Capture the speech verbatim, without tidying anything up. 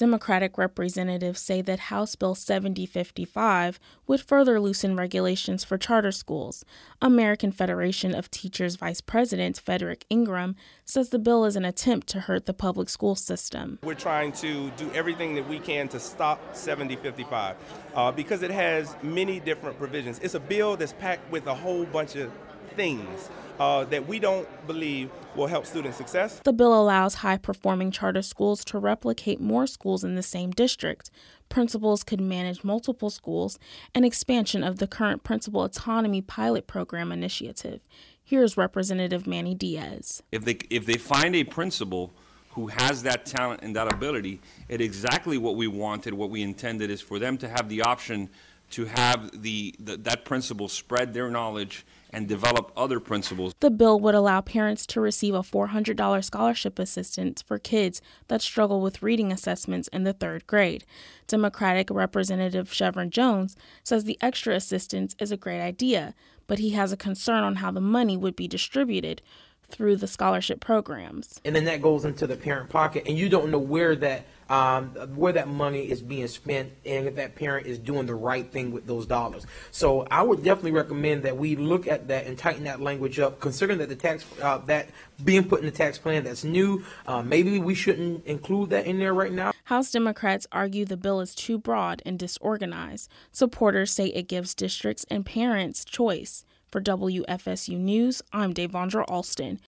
Democratic representatives say that House Bill seventy fifty-five would further loosen regulations for charter schools. American Federation of Teachers Vice President Frederick Ingram says the bill is an attempt to hurt the public school system. We're trying to do everything that we can to stop seventy fifty-five uh, because it has many different provisions. It's a bill that's packed with a whole bunch of things uh, that we don't believe will help student success. The bill allows high-performing charter schools to replicate more schools in the same district. Principals could manage multiple schools, and expansion of the current Principal Autonomy Pilot Program initiative. Here's Representative Manny Diaz. If they if they find a principal who has that talent and that ability, it's exactly what we wanted, what we intended is for them to have the option to have the, the that principal spread their knowledge and develop other principals. The bill would allow parents to receive a four hundred dollars scholarship assistance for kids that struggle with reading assessments in the third grade. Democratic Representative Chevron Jones says the extra assistance is a great idea, but he has a concern on how the money would be distributed through the scholarship programs. And then that goes into the parent pocket, and you don't know where that um, where that money is being spent and if that parent is doing the right thing with those dollars. So I would definitely recommend that we look at that and tighten that language up, considering that the tax uh, that being put in the tax plan that's new, uh, maybe we shouldn't include that in there right now. House Democrats argue the bill is too broad and disorganized. Supporters say it gives districts and parents choice. For W F S U News, I'm Devondra Alston.